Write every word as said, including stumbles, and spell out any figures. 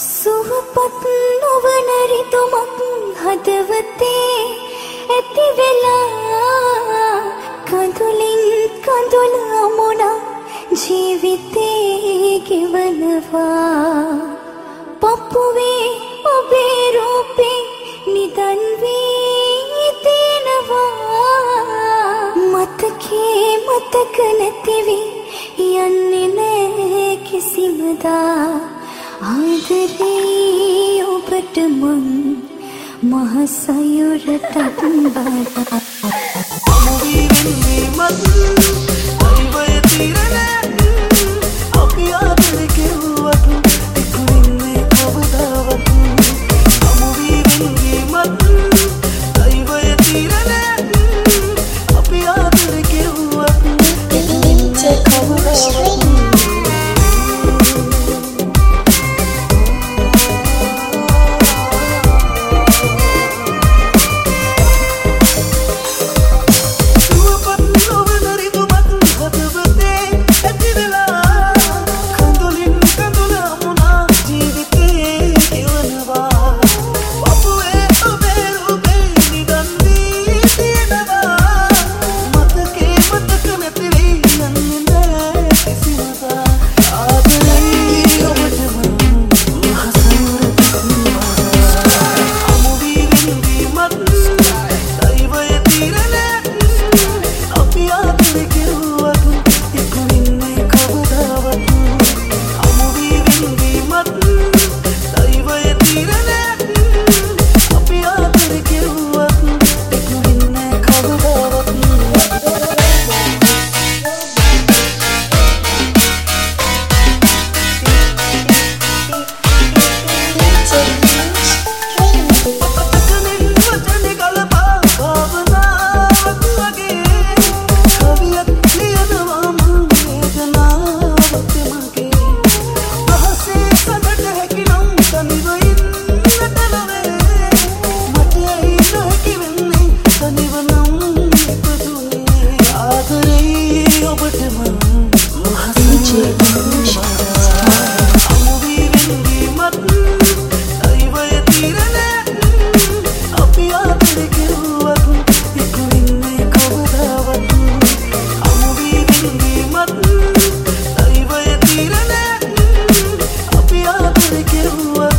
සුවපත් නොවන රිතුමක් හදවතේ ඇති වෙලා කඳුලින් කඳුල අමුණා ජීවිතේ ගෙවනවා පපුවේ ඔබේ රූපේ නිදන් වී තියෙනවා මතකේ මතක නැතිවි යන්නේ නෑ කිසිමදා ආදරේ ඔබට මං මහසයුරටත් බාරා අමුවී වෙන්නේ මත් අරිවය තිරන අපි ආදර කෙරුවත් එක්ුවෙන්නේ කවදාවත් අමුවී වෙන්නේ මත් අරිවය තිරන අපි ආදර කෙරුවත් එක්ුවෙන්නේ කවදාවත් you